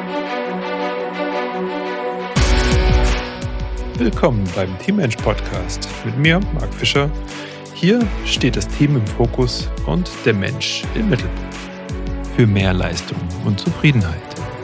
Willkommen beim Teammensch Podcast mit mir, Marc Fischer. Hier steht das Team im Fokus und der Mensch im Mittelpunkt. Für mehr Leistung und Zufriedenheit.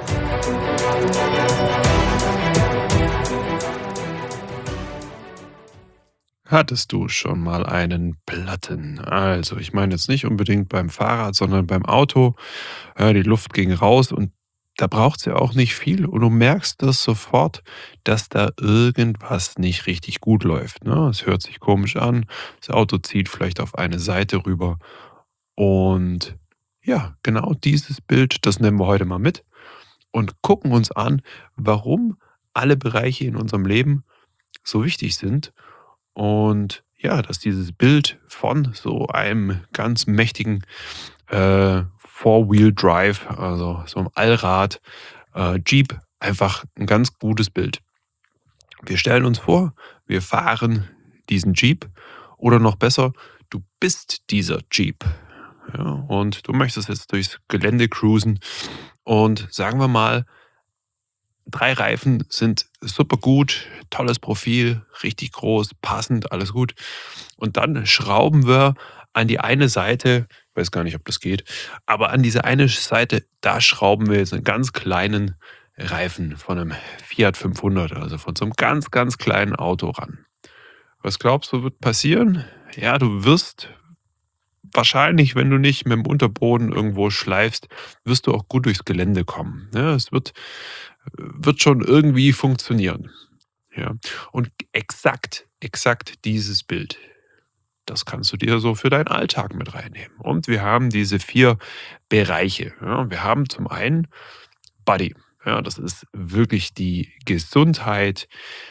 Hattest du schon mal einen Platten? Also, ich meine jetzt nicht unbedingt beim Fahrrad, sondern beim Auto. Ja, die Luft ging raus und da braucht es ja auch nicht viel und du merkst das sofort, dass da irgendwas nicht richtig gut läuft, ne? Es hört sich komisch an, das Auto zieht vielleicht auf eine Seite rüber und ja, genau dieses Bild, das nehmen wir heute mal mit und gucken uns an, warum alle Bereiche in unserem Leben so wichtig sind und ja, dass dieses Bild von so einem ganz mächtigen Four-Wheel-Drive, also so 'n Allrad, Jeep, einfach ein ganz gutes Bild. Wir stellen uns vor, wir fahren diesen Jeep oder noch besser, du bist dieser Jeep, ja, und du möchtest jetzt durchs Gelände cruisen und sagen wir mal, 3 Reifen sind super gut, tolles Profil, richtig groß, passend, alles gut. Und dann schrauben wir an die eine Seite, weiß gar nicht, ob das geht, aber an diese eine Seite, da schrauben wir jetzt einen ganz kleinen Reifen von einem Fiat 500, also von so einem ganz, ganz kleinen Auto ran. Was glaubst du, wird passieren? Ja, du wirst wahrscheinlich, wenn du nicht mit dem Unterboden irgendwo schleifst, wirst du auch gut durchs Gelände kommen. Ja, es wird schon irgendwie funktionieren. Ja. Und exakt dieses Bild, das kannst du dir so für deinen Alltag mit reinnehmen. Und wir haben diese 4 Bereiche. Ja. Wir haben zum einen Body. Ja, das ist wirklich die Gesundheit.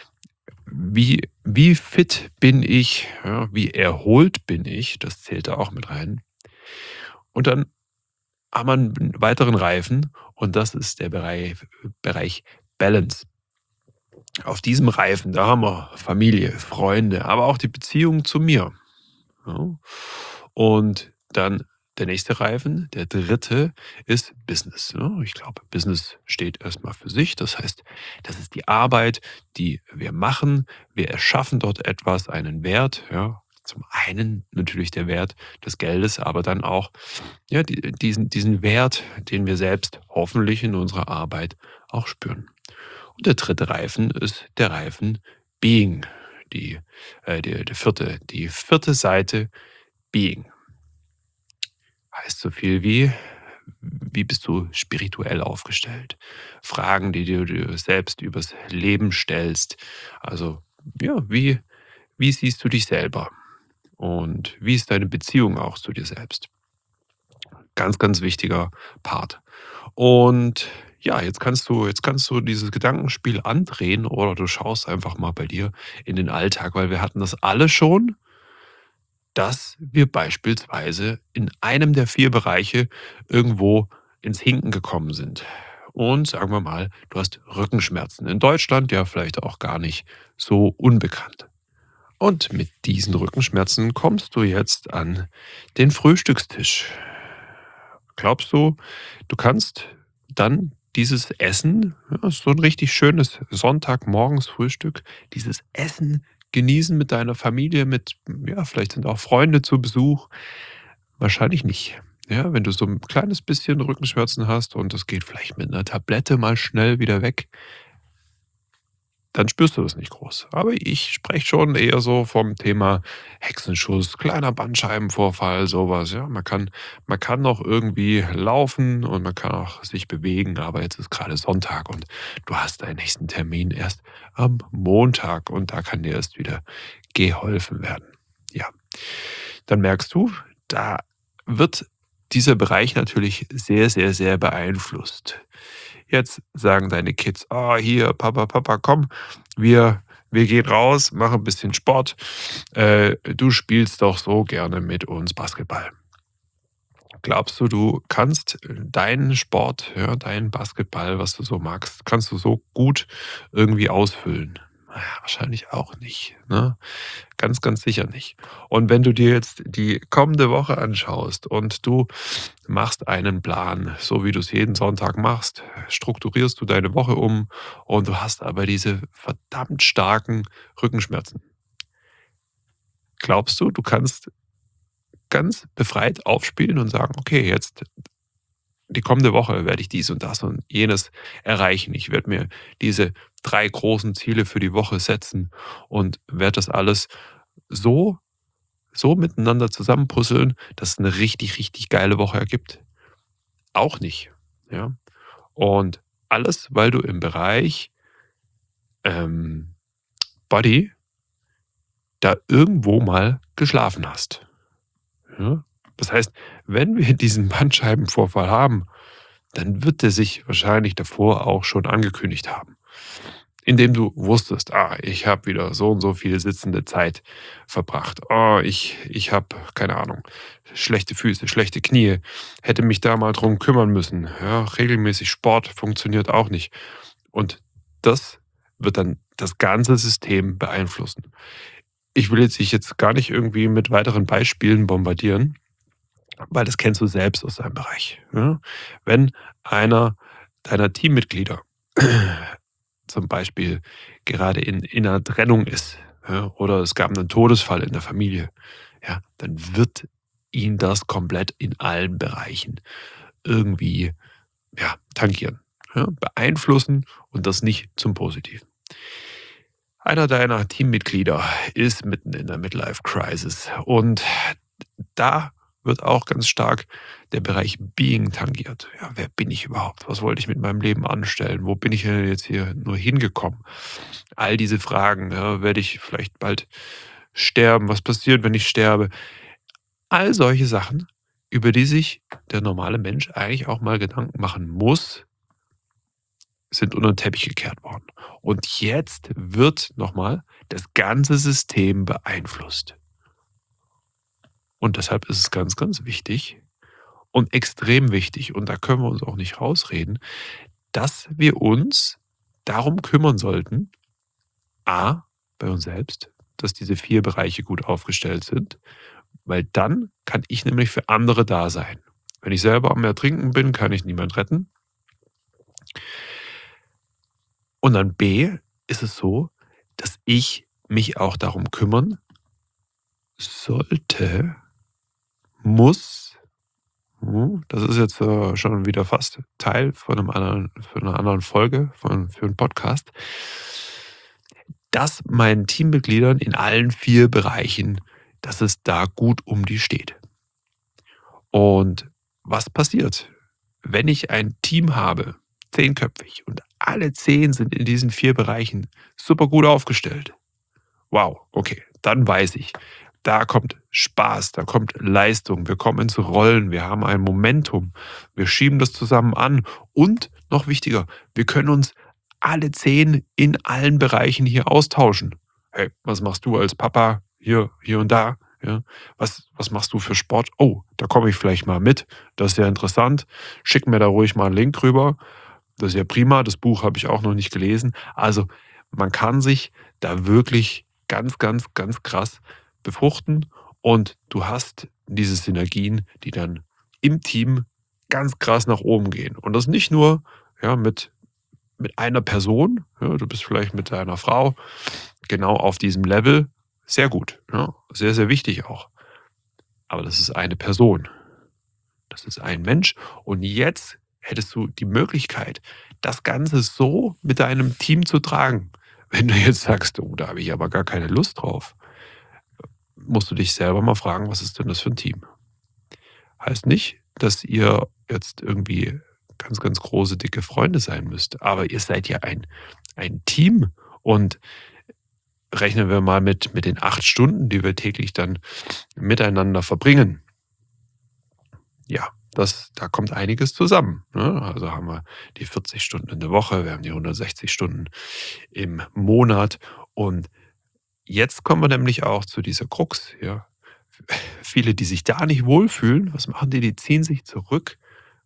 Wie fit bin ich? Ja, wie erholt bin ich? Das zählt da auch mit rein. Und dann haben wir einen weiteren Reifen und das ist der Bereich Balance. Auf diesem Reifen, da haben wir Familie, Freunde, aber auch die Beziehung zu mir. Ja. Und dann der nächste Reifen, der dritte, ist Business. Ja. Ich glaube, Business steht erstmal für sich. Das heißt, das ist die Arbeit, die wir machen. Wir erschaffen dort etwas, einen Wert. Ja. Zum einen natürlich der Wert des Geldes, aber dann auch ja, diesen Wert, den wir selbst hoffentlich in unserer Arbeit auch spüren. Und der dritte Reifen ist der Reifen Being, die vierte Seite Being. Heißt so viel wie bist du spirituell aufgestellt? Fragen, die du dir selbst übers Leben stellst. Also, ja, wie siehst du dich selber? Und wie ist deine Beziehung auch zu dir selbst? Ganz, ganz wichtiger Part. Und ja, jetzt kannst du dieses Gedankenspiel andrehen oder du schaust einfach mal bei dir in den Alltag, weil wir hatten das alle schon, dass wir beispielsweise in einem der 4 Bereiche irgendwo ins Hinken gekommen sind. Und sagen wir mal, du hast Rückenschmerzen. In Deutschland ja vielleicht auch gar nicht so unbekannt. Und mit diesen Rückenschmerzen kommst du jetzt an den Frühstückstisch. Glaubst du, du kannst dann dieses Essen, ja, so ein richtig schönes Sonntagmorgens-Frühstück, dieses Essen genießen mit deiner Familie, mit ja, vielleicht sind auch Freunde zu Besuch? Wahrscheinlich nicht. Ja, wenn du so ein kleines bisschen Rückenschmerzen hast und das geht vielleicht mit einer Tablette mal schnell wieder weg, dann spürst du das nicht groß. Aber ich spreche schon eher so vom Thema Hexenschuss, kleiner Bandscheibenvorfall, sowas. Ja, man kann noch irgendwie laufen und man kann auch sich bewegen, aber jetzt ist gerade Sonntag und du hast deinen nächsten Termin erst am Montag und da kann dir erst wieder geholfen werden. Ja, dann merkst du, da wird dieser Bereich natürlich sehr, sehr, sehr beeinflusst. Jetzt sagen deine Kids: „Ah, hier, Papa, Papa, komm, wir gehen raus, machen ein bisschen Sport. Du spielst doch so gerne mit uns Basketball.“ Glaubst du, du kannst deinen Sport, ja, deinen Basketball, was du so magst, kannst du so gut irgendwie ausfüllen? Wahrscheinlich auch nicht, ne? Ganz, ganz sicher nicht. Und wenn du dir jetzt die kommende Woche anschaust und du machst einen Plan, so wie du es jeden Sonntag machst, strukturierst du deine Woche um und du hast aber diese verdammt starken Rückenschmerzen. Glaubst du, du kannst ganz befreit aufspielen und sagen: „Okay, jetzt die kommende Woche werde ich dies und das und jenes erreichen. Ich werde mir diese 3 großen Ziele für die Woche setzen und werde das alles so miteinander zusammenpuzzeln, dass es 'ne richtig, richtig geile Woche ergibt?“ Auch nicht, ja? Und alles, weil du im Bereich, ähm, Body da irgendwo mal geschlafen hast, ja? Das heißt, wenn wir diesen Bandscheibenvorfall haben, dann wird der sich wahrscheinlich davor auch schon angekündigt haben. Indem du wusstest: „Ah, ich habe wieder so und so viel sitzende Zeit verbracht. Oh, ich habe, keine Ahnung, schlechte Füße, schlechte Knie, hätte mich da mal drum kümmern müssen. Ja, regelmäßig Sport funktioniert auch nicht.“ Und das wird dann das ganze System beeinflussen. Ich will jetzt dich jetzt gar nicht irgendwie mit weiteren Beispielen bombardieren, weil das kennst du selbst aus deinem Bereich, ja? Wenn einer deiner Teammitglieder zum Beispiel gerade in 'ner Trennung ist, ja, oder es gab einen Todesfall in der Familie, ja, dann wird ihn das komplett in allen Bereichen irgendwie, ja, tangieren, ja, beeinflussen und das nicht zum Positiven. Einer deiner Teammitglieder ist mitten in der Midlife Crisis und da wird auch ganz stark der Bereich Being tangiert. Ja, wer bin ich überhaupt? Was wollte ich mit meinem Leben anstellen? Wo bin ich denn jetzt hier nur hingekommen? All diese Fragen, ja, werde ich vielleicht bald sterben? Was passiert, wenn ich sterbe? All solche Sachen, über die sich der normale Mensch eigentlich auch mal Gedanken machen muss, sind unter den Teppich gekehrt worden. Und jetzt wird nochmal das ganze System beeinflusst. Und deshalb ist es ganz, ganz wichtig und extrem wichtig, und da können wir uns auch nicht rausreden, dass wir uns darum kümmern sollten, A, bei uns selbst, dass diese 4 Bereiche gut aufgestellt sind, weil dann kann ich nämlich für andere da sein. Wenn ich selber am Ertrinken bin, kann ich niemand retten. Und dann B, ist es so, dass ich mich auch darum kümmern sollte, muss, das ist jetzt, schon wieder fast Teil von 'ner anderen Folge für 'n Podcast, dass meinen Teammitgliedern in allen 4 Bereichen, dass es da gut um die steht. Und was passiert, wenn ich ein Team habe, zehnköpfig, und alle 10 sind in diesen 4 Bereichen super gut aufgestellt? Wow, okay, dann weiß ich, da kommt Spaß, da kommt Leistung, wir kommen ins Rollen, wir haben ein Momentum, wir schieben das zusammen an und noch wichtiger, wir können uns alle 10 in allen Bereichen hier austauschen. Hey, was machst du als Papa hier und da? Ja, was machst du für Sport? Oh, da komme ich vielleicht mal mit. Das ist ja interessant. Schick mir da ruhig mal einen Link rüber. Das ist ja prima. Das Buch habe ich auch noch nicht gelesen. Also, man kann sich da wirklich ganz, ganz, ganz krass befruchten und du hast diese Synergien, die dann im Team ganz krass nach oben gehen. Und das nicht nur, ja, mit einer Person, ja, du bist vielleicht mit deiner Frau genau auf diesem Level, sehr gut, ja, sehr, sehr wichtig auch. Aber das ist eine Person, das ist ein Mensch und jetzt hättest du die Möglichkeit, das Ganze so mit deinem Team zu tragen. Wenn du jetzt sagst: „Oh, da habe ich aber gar keine Lust drauf“, musst du dich selber mal fragen: „Was ist denn das für ein Team?“ Heißt nicht, dass ihr jetzt irgendwie ganz, ganz große, dicke Freunde sein müsst, aber ihr seid ja ein Team und rechnen wir mal mit den 8 Stunden, die wir täglich dann miteinander verbringen. Ja, da kommt einiges zusammen, ne? Also, haben wir die 40 Stunden in der Woche, wir haben die 160 Stunden im Monat und jetzt kommen wir nämlich auch zu dieser Krux, ja. Viele, die sich da nicht wohlfühlen, was machen die? Die ziehen sich zurück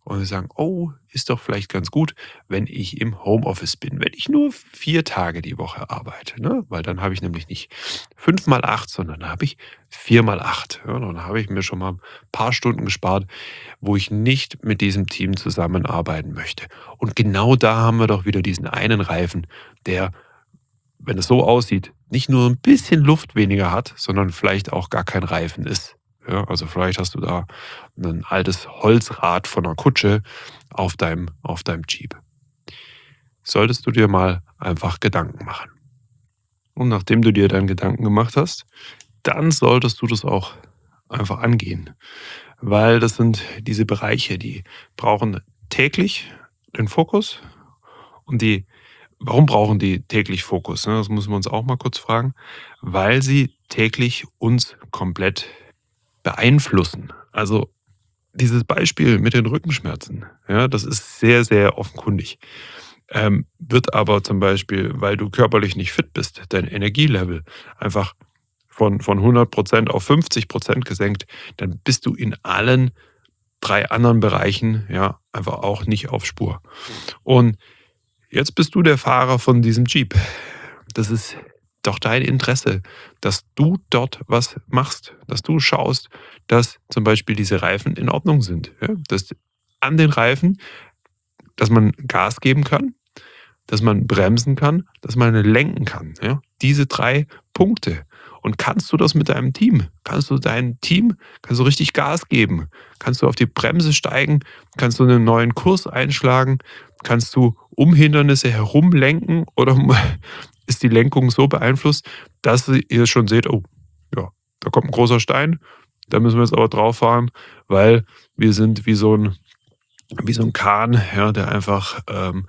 Und sie sagen, oh, ist doch vielleicht ganz gut, wenn ich im Homeoffice bin, wenn ich nur 4 Tage die Woche arbeite. Ne? Weil dann habe ich nämlich nicht 5 mal 8, sondern dann habe ich 4 mal 8. Ja, dann habe ich mir schon mal ein paar Stunden gespart, wo ich nicht mit diesem Team zusammenarbeiten möchte. Und genau da haben wir doch wieder diesen einen Reifen, der, wenn es so aussieht, nicht nur ein bisschen Luft weniger hat, sondern vielleicht auch gar kein Reifen ist. Ja, also vielleicht hast du da ein altes Holzrad von einer Kutsche auf deinem Jeep. Solltest du dir mal einfach Gedanken machen. Und nachdem du dir dann Gedanken gemacht hast, dann solltest du das auch einfach angehen. Weil das sind diese Bereiche, die brauchen täglich den Fokus. Und warum brauchen die täglich Fokus? Ne? Das müssen wir uns auch mal kurz fragen. Weil sie täglich uns komplett beeinflussen. Also dieses Beispiel mit den Rückenschmerzen, ja, das ist sehr, sehr offenkundig. Wird aber zum Beispiel, weil du körperlich nicht fit bist, dein Energielevel einfach von 100% auf 50% gesenkt, dann bist du in allen 3 anderen Bereichen ja einfach auch nicht auf Spur. Und jetzt bist du der Fahrer von diesem Jeep. Das ist doch dein Interesse, dass du dort was machst, dass du schaust, dass zum Beispiel diese Reifen in Ordnung sind. Ja? Dass an den Reifen, dass man Gas geben kann, dass man bremsen kann, dass man lenken kann. Ja? Diese 3 Punkte. Und kannst du das mit deinem Team? Kannst du richtig Gas geben? Kannst du auf die Bremse steigen? Kannst du einen neuen Kurs einschlagen? Kannst du um Hindernisse herum lenken? Oder ist die Lenkung so beeinflusst, dass ihr schon seht, oh, ja, da kommt ein großer Stein, da müssen wir jetzt aber drauf fahren, weil wir sind wie so ein Kahn, ja, der einfach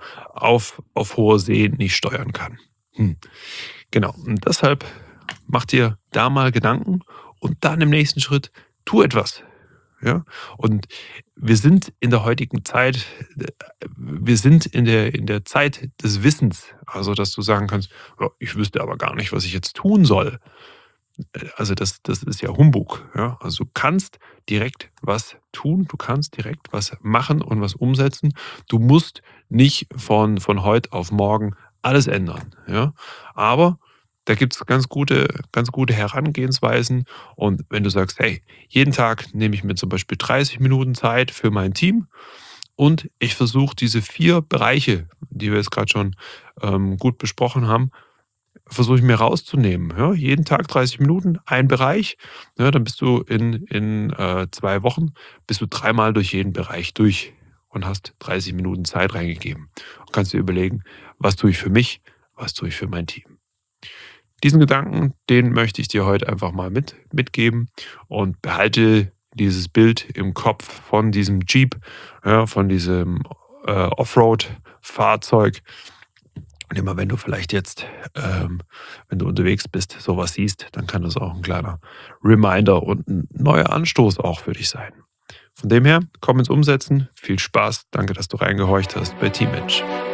auf hoher See nicht steuern kann. Genau, und deshalb mach dir da mal Gedanken und dann im nächsten Schritt tu etwas. Ja? Und wir sind in der heutigen Zeit, wir sind in der Zeit des Wissens. Also, dass du sagen kannst, ja, ich wüsste aber gar nicht, was ich jetzt tun soll. Also das ist ja Humbug. Ja? Also du kannst direkt was tun, du kannst direkt was machen und was umsetzen. Du musst nicht von heute auf morgen alles ändern. Ja? Aber da gibt es ganz gute Herangehensweisen. Und wenn du sagst, hey, jeden Tag nehme ich mir zum Beispiel 30 Minuten Zeit für mein Team und ich versuche diese 4 Bereiche, die wir jetzt gerade schon gut besprochen haben, versuche ich mir rauszunehmen. Ja, jeden Tag 30 Minuten, ein Bereich. Ja, dann bist du in 2 Wochen bist du 3-mal durch jeden Bereich durch und hast 30 Minuten Zeit reingegeben. Und kannst dir überlegen, was tue ich für mich, was tue ich für mein Team. Diesen Gedanken, den möchte ich dir heute einfach mal mitgeben und behalte dieses Bild im Kopf von diesem Jeep, ja, von diesem Offroad-Fahrzeug. Und immer wenn du vielleicht jetzt, wenn du unterwegs bist, sowas siehst, dann kann das auch ein kleiner Reminder und ein neuer Anstoß auch für dich sein. Von dem her, komm ins Umsetzen, viel Spaß, danke, dass du reingehorcht hast bei Teammatch.